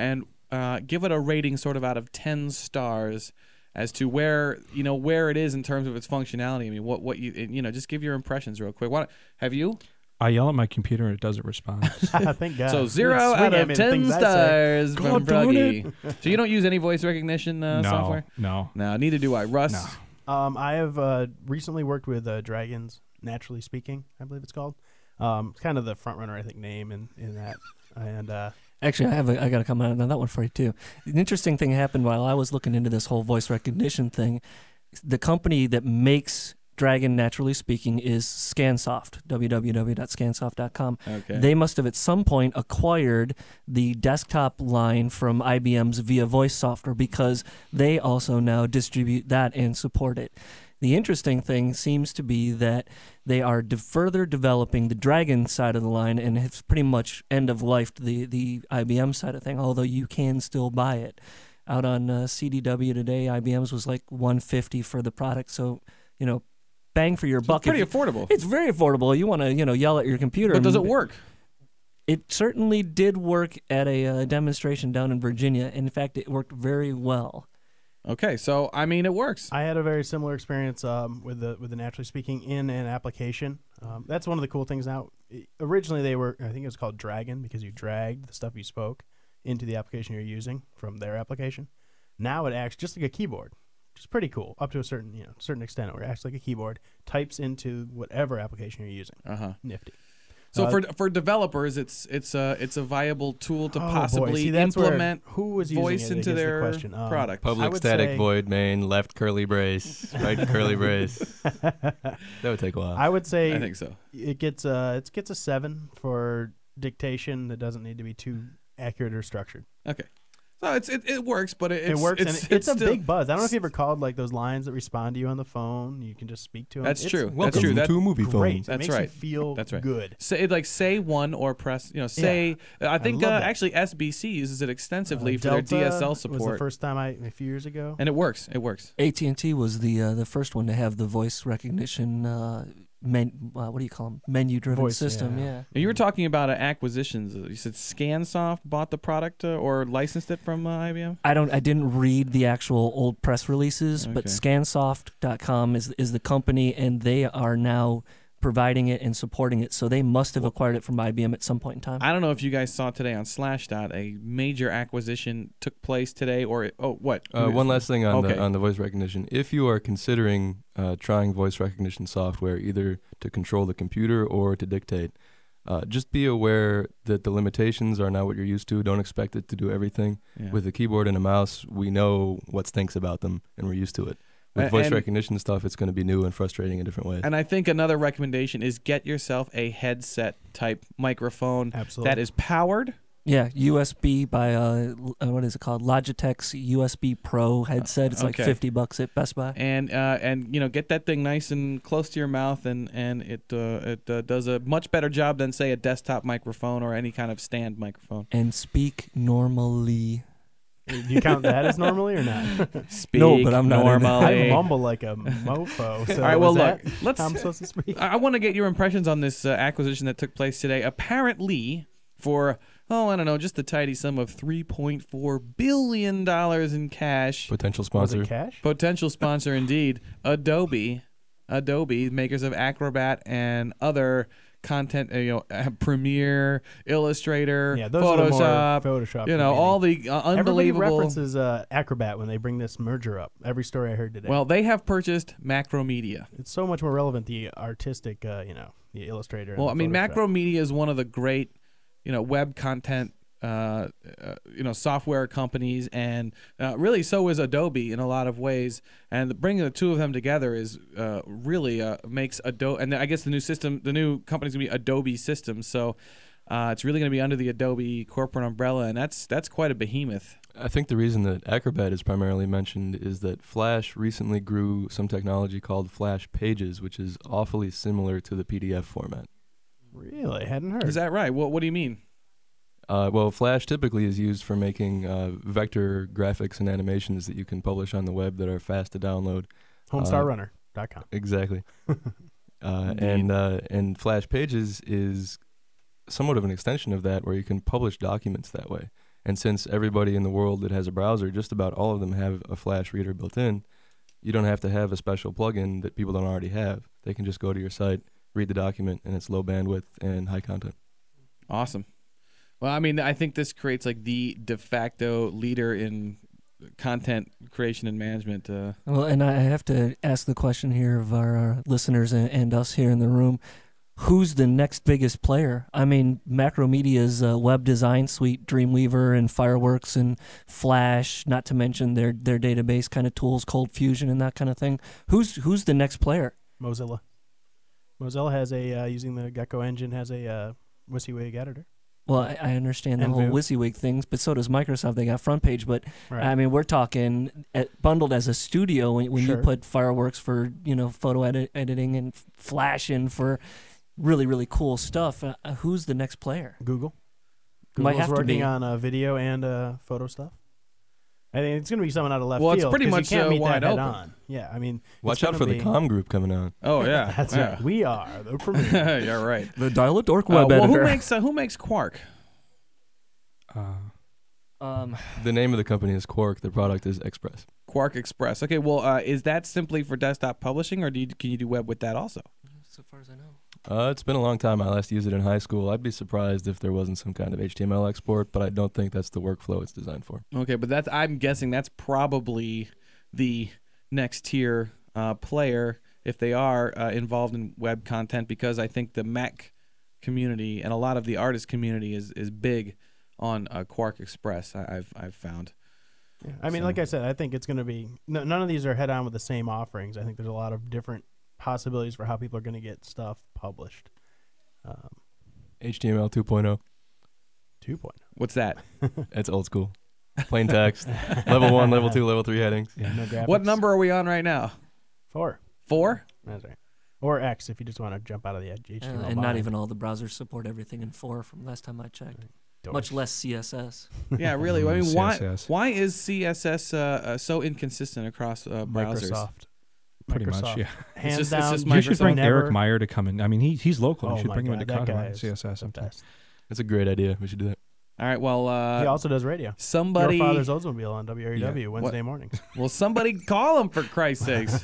uh, give it a rating sort of out of ten stars as to where you know where it is in terms of its functionality. I mean, what what you you know, just give your impressions real quick. What have you? I yell at my computer and it doesn't respond. Thank God. So zero Swing out at of me, the ten things I say. stars from God darn Bruggy. So you don't use any voice recognition uh, no, software? no, no. Neither do I. Russ. No. Um, I have uh, recently worked with uh, Dragons, Naturally Speaking, I believe it's called. Um, it's kind of the front runner, I think, name in, in that. And uh, Actually, I have a, I got to comment on that one for you too. An interesting thing happened while I was looking into this whole voice recognition thing. The company that makes Dragon Naturally Speaking is Scansoft, w w w dot scansoft dot com. Okay. They must have at some point acquired the desktop line from I B M's Via Voice software because they also now distribute that and support it. The interesting thing seems to be that they are de- further developing the Dragon side of the line and have pretty much end-of-lifed the, the I B M side of thing, although you can still buy it. Out on uh, C D W today, I B M's was like one hundred fifty dollars for the product, so, you know, bang for your So buck. it's pretty If- affordable. It's very affordable. You want to, you know, yell at your computer. But does and- it work? It certainly did work at a uh, demonstration down in Virginia. In fact, it worked very well. Okay, so I mean, it works. I had a very similar experience um, with the with the Naturally Speaking in an application. Um, that's one of the cool things now. I- Originally, they were, I think it was called Dragon because you dragged the stuff you spoke into the application you're using from their application. Now it acts just like a keyboard, which is pretty cool up to a certain you know certain extent. Where it acts like a keyboard, types into whatever application you're using. Uh huh. Nifty. So Uh, for for developers, it's it's a it's a viable tool to Oh, boy. possibly See, that's where- implement who was using voice it into against the their question. Um, product. I Public would static say- void main, left curly brace, right curly brace. That would take a while. I would say I think so. It gets a it gets a seven for dictation that doesn't need to be too accurate or structured. Okay. So it's it, it works, but it, It it's, works, It's, and it's, a still- big buzz. I don't know if you ever called like those lines that respond to you on the phone. You can just speak to them. That's It's true. That's Welcome true. That, to movie phone. great. It That's makes right. you feel That's right. good. Say like say one or press. You know, say. I think love uh, that. actually S B C uses it extensively Uh, for their Delta D S L was the support, first time I a few years ago. and it works. It works. A T and T was the uh, the first one to have the voice recognition uh, men, uh, what do you call them? Menu-driven Voice, system. yeah. Yeah. And you were talking about uh, acquisitions. You said Scansoft bought the product uh, or licensed it from uh, I B M. I don't. I didn't read the actual old press releases, but Okay. Scansoft dot com is is the company, and they are now providing it and supporting it. So they must have acquired it from I B M at some point in time. I don't know if you guys saw today on Slashdot, a major acquisition took place today, or oh, what? Uh, one last thing on Okay. the on the voice recognition. If you are considering uh, trying voice recognition software, either to control the computer or to dictate, uh, just be aware that the limitations are not what you're used to. Don't expect it to do everything. Yeah. With a keyboard and a mouse, we know what stinks about them, and we're used to it. With A- voice and- recognition stuff, it's going to be new and frustrating in different ways. And I think another recommendation is get yourself a headset type microphone Absolutely. that is powered. Yeah, U S B by uh, l- uh, what is it called? Logitech's U S B Pro headset. It's like okay. fifty bucks at Best Buy. And uh, and you know, get that thing nice and close to your mouth, and and it uh, it uh, does a much better job than say a desktop microphone or any kind of stand microphone. And speak normally. Do you count that as normally or not? Speak No, but I'm not in it. normally. I mumble like a mofo. So All right, well, was look, that let's. how I'm supposed to speak. I, I want to get your impressions on this uh, acquisition that took place today. Apparently, for oh, I don't know, just the tidy sum of three point four billion dollars in cash. Potential Was sponsor. it cash? Potential sponsor indeed. Adobe, Adobe, makers of Acrobat and other content, uh, you know, uh, Premiere, Illustrator, Yeah, those are the more Photoshop, Photoshop. you know, convenient. all the uh, Everybody unbelievable. references uh, Acrobat when they bring this merger up. Every story I heard today. Well, they have purchased Macromedia. it's so much more relevant, the artistic, uh, you know, the Illustrator. and Well, the I mean, Photoshop. Macromedia is one of the great, you know, web content, uh, uh, you know, software companies, and uh, really so is Adobe in a lot of ways. And bringing the two of them together is uh, really uh, makes Adobe, and I guess the new system, the new company's gonna be Adobe Systems. So uh, it's really gonna be under the Adobe corporate umbrella, and that's that's quite a behemoth. I think the reason that Acrobat is primarily mentioned is that Flash recently grew some technology called Flash Pages, which is awfully similar to the P D F format. Really? Hadn't heard. Is that right? What What do you mean? Uh, well, Flash typically is used for making uh, vector graphics and animations that you can publish on the web that are fast to download. Homestar Uh, Runner dot com. Exactly. uh, and uh, and Flash Pages is somewhat of an extension of that, where you can publish documents that way. And since everybody in the world that has a browser, just about all of them have a Flash reader built in, you don't have to have a special plugin that people don't already have. They can just go to your site, read the document, and it's low bandwidth and high content. Awesome. Well, I mean, I think this creates like the de facto leader in content creation and management. Uh, Well, and I have to ask the question here of our, our listeners and, and us here in the room. Who's the next biggest player? I mean, Macromedia's uh, web design suite, Dreamweaver and Fireworks and Flash, not to mention their their database kind of tools, Cold Fusion and that kind of thing. Who's who's the next player? Mozilla. Mozilla has a, uh, using the Gecko engine, has a uh, WYSIWYG editor. Well, I, I understand the And whole Vue. WYSIWYG things, but so does Microsoft. They got front page, but Right. I mean, we're talking at, bundled as a studio when, when Sure. you put Fireworks for you know photo edit, editing and Flash in for really really cool stuff. Uh, uh, who's the next player? Google. Might Google's have to working be. on uh, video and uh, photo stuff. I think it's going to be someone out of left Well, it's field. pretty 'cause much, you can't uh, meet wide that head open. on. Yeah, I mean, Watch it's out gonna for be- the comm group coming on. oh yeah, That's yeah. right. We are the premier. Yeah, right. The Dial-A-Dork Uh, web well, who editor. makes uh, who makes Quark? Uh, um, The name of the company is Quark. The product is Express. Quark Express. Okay, well, uh, is that simply for desktop publishing, or do you, can you do web with that also? so far as I know. Uh, it's been a long time. I last used it in high school. I'd be surprised if there wasn't some kind of H T M L export, but I don't think that's the workflow it's designed for. Okay, but that's I'm guessing that's probably the next tier uh, player if they are uh, involved in web content, because I think the Mac community and a lot of the artist community is is big on uh, Quark Express. I, I've I've found. Yeah. I mean, So- like I said, I think it's going to be no, none of these are head on with the same offerings. I think there's a lot of different possibilities for how people are going to get stuff published. Um, H T M L two point oh. two point What's that? It's old school. Plain text. Level one, level two, level three headings. Yeah, no graphics. What number are we on right now? Four. Four? That's right. Or X if you just want to jump out of the H T M L. Uh, and not bind. even all the browsers support everything in four from last time I checked. Dork. Much less C S S. Yeah, really. I mean, why C S S. why is C S S uh, uh, so inconsistent across uh, browsers? Microsoft. Pretty Microsoft. much, yeah. Hands just- it's down. just You should bring never- Eric Meyer to come in. I mean, he he's local. Oh you should my bring him God, in to that cut him guy on is C S S the sometime. best. That's a great idea. We should do that. All right. Well, uh, He also does radio. somebody. Your Father's Oldsmobile on W R E W Yeah. Wednesday What? mornings. Well, somebody call him for Christ's sakes.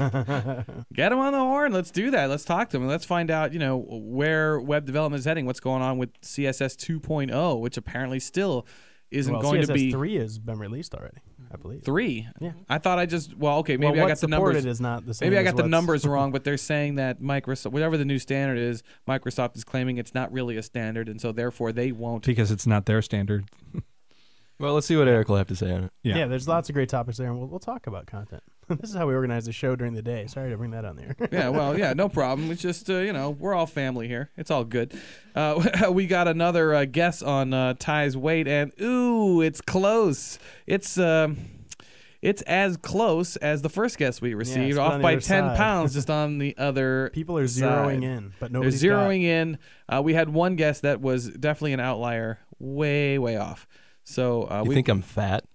Get him on the horn. Let's do that. Let's talk to him. Let's find out, you know, where web development is heading. What's going on with C S S two point oh, which apparently still isn't well, going C S S to be three has been released already, I believe. three. Yeah. I thought I just well, okay, maybe well, I what's got the supported numbers. is not the same. Maybe I as got the what's- numbers wrong, but they're saying that Microsoft, whatever the new standard is, Microsoft is claiming it's not really a standard, and so therefore they won't. Because it's not their standard. Well, let's see what Eric will have to say on it. Yeah. Yeah. there's lots of great topics there, and we'll, we'll talk about content. This is how we organize the show during the day. Sorry to bring that on there. Yeah, well, yeah, no problem. It's just, uh, you know, we're all family here. It's all good. Uh, we got another uh, guess on uh, Ty's weight, and ooh, it's close. It's um, it's as close as the first guess we received, but off on the by other ten side. pounds, just on the other. People are side. zeroing in, but They're nobody's got- zeroing in. Uh, we had one guess that was definitely an outlier, way, way off. So uh, You we think I'm fat?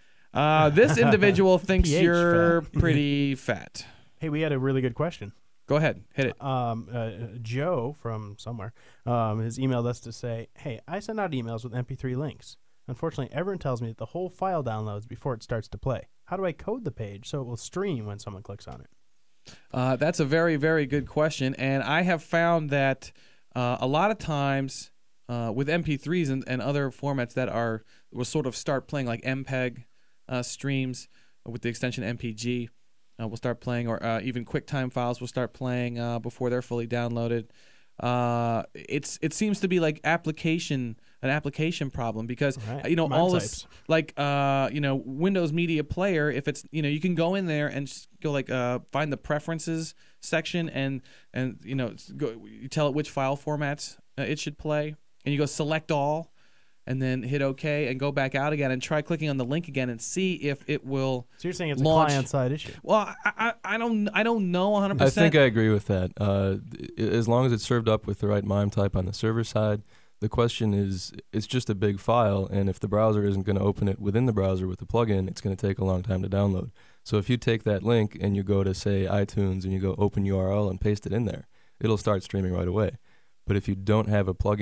Uh, this individual thinks P H you're fat. pretty fat. Hey, we had a really good question. Go ahead, hit it. Um, uh, Joe from somewhere um, has emailed us to say, "Hey, I send out emails with M P three links. Unfortunately, everyone tells me that the whole file downloads before it starts to play. How do I code the page so it will stream when someone clicks on it?" Uh, that's a very, very good question, and I have found that uh, a lot of times uh, with M P threes and, and other formats that are will sort of start playing like M P E G uh, streams with the extension M P G. Uh, will start playing, or uh, even QuickTime files will start playing uh, before they're fully downloaded. Uh, it's it seems to be like application an application problem because Right. uh, you know Mime all this types. like uh you know Windows Media Player, if it's you know you can go in there and just go like uh find the preferences section and and you know it's go, you tell it which file formats uh, it should play, and you go select all and then hit OK and go back out again and try clicking on the link again and see if it will. So you're saying it's launch. a client-side issue? Well, I, I I don't I don't know one hundred I percent. think I agree with that. Uh, th- as long as it's served up with the right MIME type on the server side, the question is, it's just a big file, and if the browser isn't going to open it within the browser with the plugin, it's going to take a long time to download. So if you take that link and you go to, say, iTunes, and you go open U R L and paste it in there, it'll start streaming right away. But if you don't have a plugin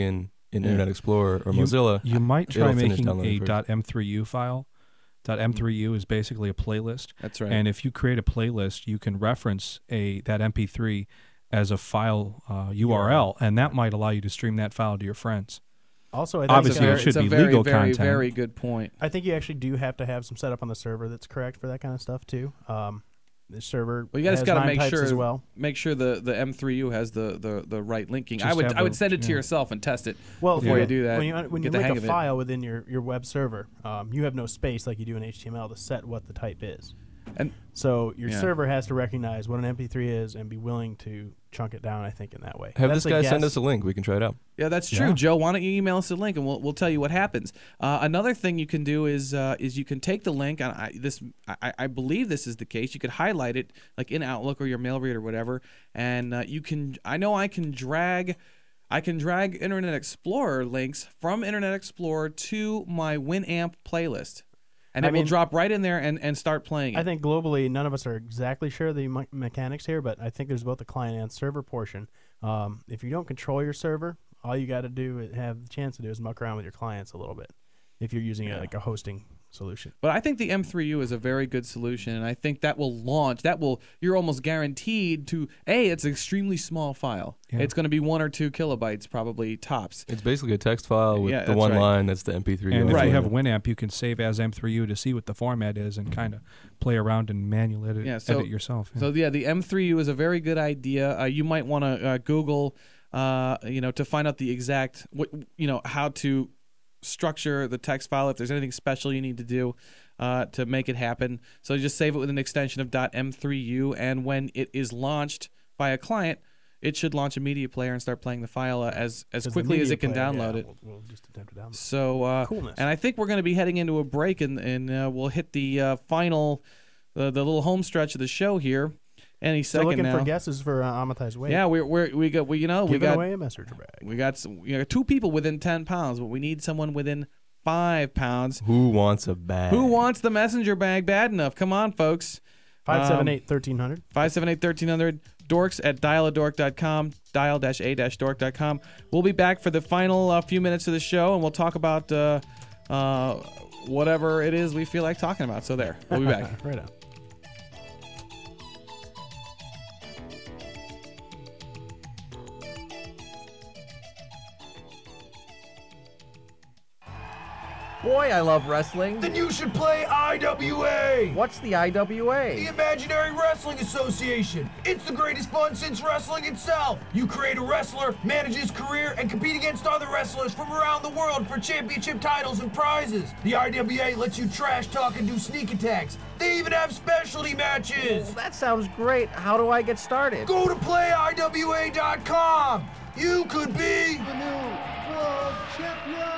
in Yeah. Internet Explorer or You- Mozilla, You might it'll try finish making downloading a first. .m three u file. .m three u is basically a playlist. That's right. And if you create a playlist, you can reference a that M P three as a file uh, U R L, and that might allow you to stream that file to your friends. Also, I think obviously uh, it should it's a be very, legal very, content. very good point. I think you actually do have to have some setup on the server that's correct for that kind of stuff too. Um, the server Well, you guys has got to MIME make types sure as well. make sure the, the M three U has the, the, the right linking. I Just would have I would the- send it to yeah. yourself and test it Well, before yeah. you do that. when you when you Get the make hang a of it. file within your, your web server, um, you have no space like you do in H T M L to set what the type is. And so your yeah. server has to recognize what an M P three is and be willing to chunk it down. I think in that way. Have That's this a guy send guess. us a link. We can try it out. Yeah, that's true, Yeah. Joe. Why don't you email us a link and we'll we'll tell you what happens. Uh, another thing you can do is uh, is you can take the link. And I, this I, I believe this is the case. You could highlight it like in Outlook or your mail reader or whatever, and uh, you can. I know I can drag. I can drag Internet Explorer links from Internet Explorer to my Winamp playlist, and I it will mean- drop right in there and, and start playing it. I think globally, none of us are exactly sure the me- mechanics here, but I think there's both the client and server portion. Um, if you don't control your server, all you got to do is have the chance to do is muck around with your clients a little bit. If you're using a, like a hosting solution, But I think the M three U is a very good solution, and I think that will launch. That will you're almost guaranteed to a. It's an extremely small file. Yeah. It's going to be one or two kilobytes, probably tops. It's basically a text file with Yeah, the that's one right. line that's the M P three. And if overlay. you have Winamp, you can save as M three u to see what the format is and kind of play around and manual edit, Yeah, so, edit yourself. yeah. So yeah, the M three U is a very good idea. Uh, you might want to uh, Google, uh, you know, to find out the exact, what, you know, how to structure the text file. If there's anything special you need to do uh, to make it happen, so just save it with an extension of .m three u, and when it is launched by a client, it should launch a media player and start playing the file uh, as as 'Cause the quickly as media it can player, download yeah, it. We'll, we'll just attempt to download. So, uh, Coolness. and I think we're going to be heading into a break, and, and uh, we'll hit the uh, final, the the little home stretch of the show here any Still second looking now. for guesses for uh, Amatai's weight. Yeah, we're we're we got we you know we Giving got away a messenger bag. we got some, you know, two people within ten pounds, but we need someone within five pounds. Who wants a bag? Who wants the messenger bag bad enough? Come on, folks. Five seven eight thirteen hundred. Five seven eight thirteen hundred. Dorks at dial a dork dot com. Dial dash a dash dork dot com. We'll be back for the final uh, few minutes of the show, and we'll talk about uh, uh, whatever it is we feel like talking about. So there, we'll be back. Right on. Boy, I love wrestling. Then you should play I W A! What's the I W A? The Imaginary Wrestling Association. It's the greatest fun since wrestling itself. You create a wrestler, manage his career, and compete against other wrestlers from around the world for championship titles and prizes. The I W A lets you trash talk and do sneak attacks. They even have specialty matches. Well, that sounds great. How do I get started? Go to play I W A dot com. You could be the new world champion.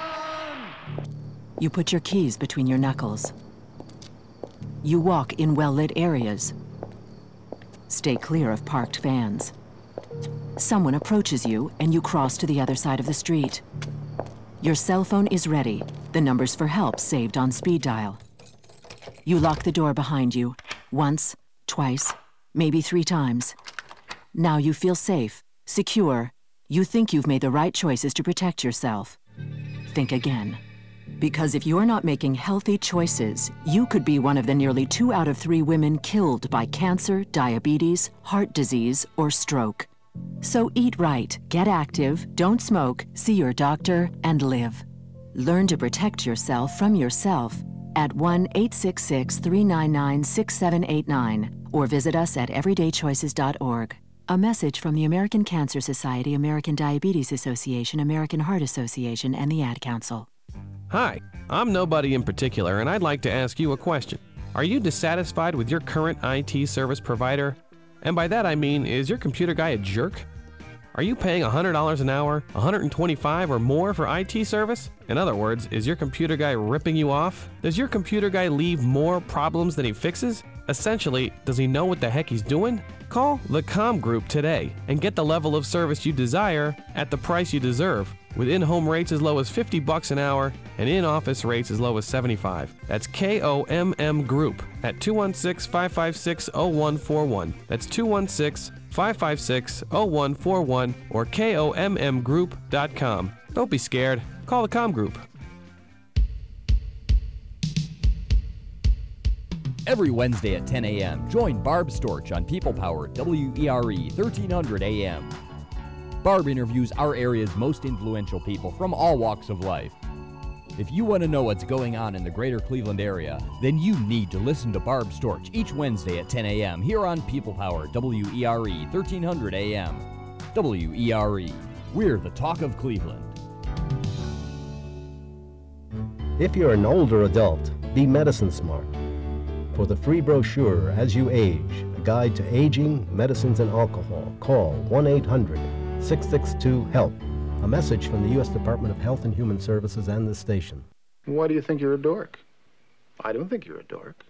You put your keys between your knuckles. You walk in well-lit areas. Stay clear of parked vans. Someone approaches you and you cross to the other side of the street. Your cell phone is ready, the numbers for help saved on speed dial. You lock the door behind you, once, twice, maybe three times. Now you feel safe, secure. You think you've made the right choices to protect yourself. Think again. Because if you're not making healthy choices, you could be one of the nearly two out of three women killed by cancer, diabetes, heart disease, or stroke. So eat right, get active, don't smoke, see your doctor, and live. Learn to protect yourself from yourself at one eight six six, three nine nine, six seven eight nine or visit us at everyday choices dot org. A message from the American Cancer Society, American Diabetes Association, American Heart Association, and the Ad Council. Hi, I'm nobody in particular, and I'd like to ask you a question. Are you dissatisfied with your current I T service provider? And by that I mean, is your computer guy a jerk? Are you paying one hundred dollars an hour, one hundred twenty-five dollars or more for I T service? In other words, is your computer guy ripping you off? Does your computer guy leave more problems than he fixes? Essentially, does he know what the heck he's doing? Call the Com Group today and get the level of service you desire at the price you deserve, with in-home rates as low as fifty bucks an hour and in-office rates as low as seventy-five. That's K O M M Group at two one six, five five six, zero one four one. That's two one six, five five six, zero one four one or K O M M group dot com. Don't be scared. Call the comm group. Every Wednesday at ten a.m., join Barb Storch on People Power W E R E thirteen hundred A M. Barb interviews our area's most influential people from all walks of life. If you want to know what's going on in the greater Cleveland area, then you need to listen to Barb Storch each Wednesday at ten a.m. here on People Power W E R E thirteen hundred A M. W E R E, we're the talk of Cleveland. If you're an older adult, be medicine smart. For the free brochure, As You Age, a guide to aging, medicines, and alcohol, call one eight hundred six six two HELP. A message from the U S Department of Health and Human Services and the station. Why do you think you're a dork? I don't think you're a dork.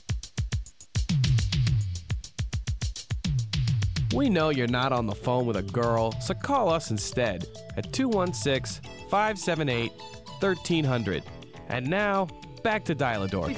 We know you're not on the phone with a girl, so call us instead at two one six, five seven eight, one three zero zero. And now, back to Dial-A-Dork.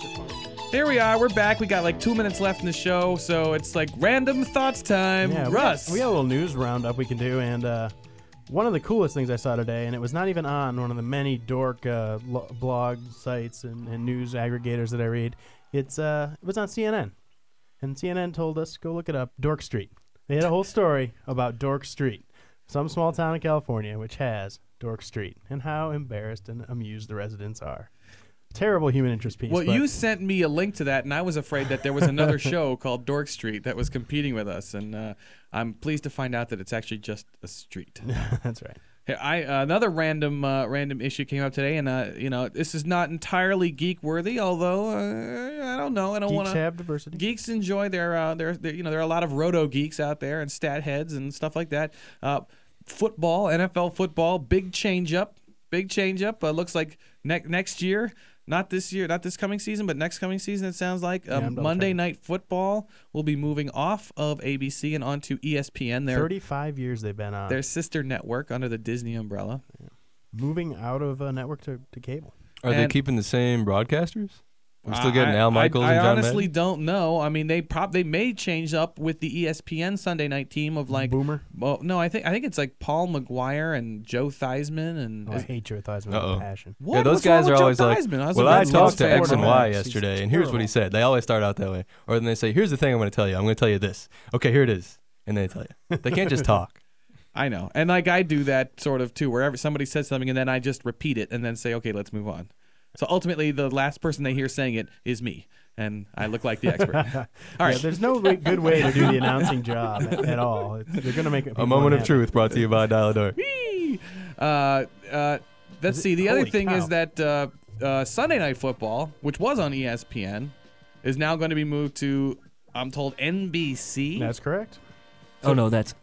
Here we are. We're back. We got like two minutes left in the show, so it's like random thoughts time. Yeah, we Russ. got, we got a little news roundup we can do, and uh, one of the coolest things I saw today, and it was not even on one of the many dork uh, lo- blog sites and, and news aggregators that I read. It's uh, it was on C N N, and C N N told us go look it up. Dork Street. They had a whole story about Dork Street, some small town in California which has Dork Street, and how embarrassed and amused the residents are. Terrible human interest piece. Well, but you sent me a link to that, and I was afraid that there was another show called Dork Street that was competing with us, and uh, I'm pleased to find out that it's actually just a street. That's right. Hey, I uh, another random uh, random issue came up today, and uh, you know this is not entirely geek worthy, although uh, I don't know, I don't want Geeks to. have diversity. Geeks enjoy their, uh, their their you know there are a lot of roto geeks out there and stat heads and stuff like that. Uh, football, N F L football, big change up, big change up. Uh, looks like ne- next year. Not this year, not this coming season, but next coming season, it sounds like. Um, Yeah, I'm double Monday checking. Night Football will be moving off of A B C and onto E S P N. Their, thirty-five years they've been on. their sister network under the Disney umbrella. Moving out of uh, network to, to cable. Are they And- keeping the same broadcasters? We're still I- getting Al Michaels I, and I John honestly Madden? don't know. I mean, they prob they may change up with the E S P N Sunday night team of like Boomer. Well, no, I think I think it's like Paul McGuire and Joe Theismann and Oh, I is- hate Joe Theismann Uh-oh. with a passion. What? Yeah, those What's wrong guys with are Joe always like, Theismann? I was a well, I Reds talked to fan. X and Y He's yesterday, and here's what he terrible. said. They always start out that way. Or then they say, here's the thing I'm going to tell you. I'm going to tell you this. Okay, here it is. And they tell you. They can't just talk. I know, and like I do that sort of too, wherever somebody says something and then I just repeat it and then say, okay, let's move on. So ultimately, the last person they hear saying it is me, and I look like the expert. All right. Yeah, there's no way, good way to do the announcing job at, at all. It's, they're going to make it. A moment of truth brought to you by Dial-A-Dork. Whee! Uh, uh, let's Is see. it- The other holy thing cow. is that uh, uh, Sunday Night Football, which was on E S P N, is now going to be moved to, I'm told, N B C. That's correct. Oh no, that's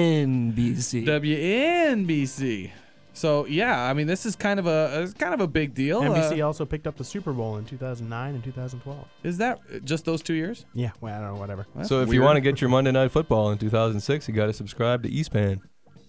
N B C. W N B C. So yeah, I mean this is kind of a it's kind of a big deal. N B C Uh, also picked up the Super Bowl in two thousand nine and two thousand twelve. is that just those two years? Yeah, well, I don't know, whatever. That's So if you weird. want to get your Monday Night Football in two thousand six, you got to subscribe to E-Span.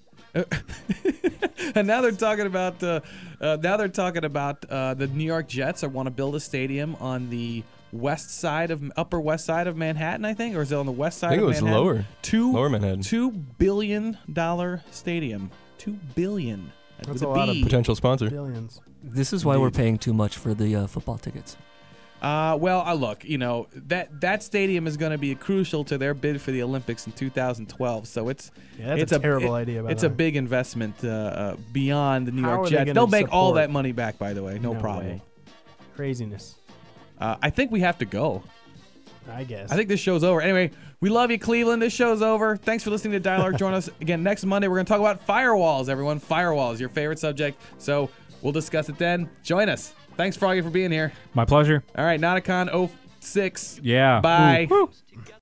And now they're talking about uh, uh, now they're talking about uh, the New York Jets. I want to build a stadium on the west side of Upper West Side of Manhattan, I think, or is it on the west side? I think of it was Manhattan? lower. Two Lower Manhattan. Two billion dollar stadium. Two billion. That's with a lot of B. Potential sponsor. Billions. This is why we're Indeed. paying too much for the uh, football tickets. Uh, well, uh, look, you know that that stadium is going to be crucial to their bid for the Olympics in two thousand twelve. So it's Yeah, that's it's a terrible it- idea, by It's the a way. big investment uh, uh, beyond the New How York are they Jets. gonna They'll make all support- that money back, by the way, no, No problem. way. Craziness. Uh, I think we have to go. I guess. I think this show's over. Anyway, we love you, Cleveland. This show's over. Thanks for listening to Dialogue. Join us again next Monday. We're going to talk about firewalls, everyone. Firewalls, your favorite subject. So we'll discuss it then. Join us. Thanks, Froggy, for being here. My pleasure. All right, Nauticon oh six. Yeah. Bye. Ooh. Woo.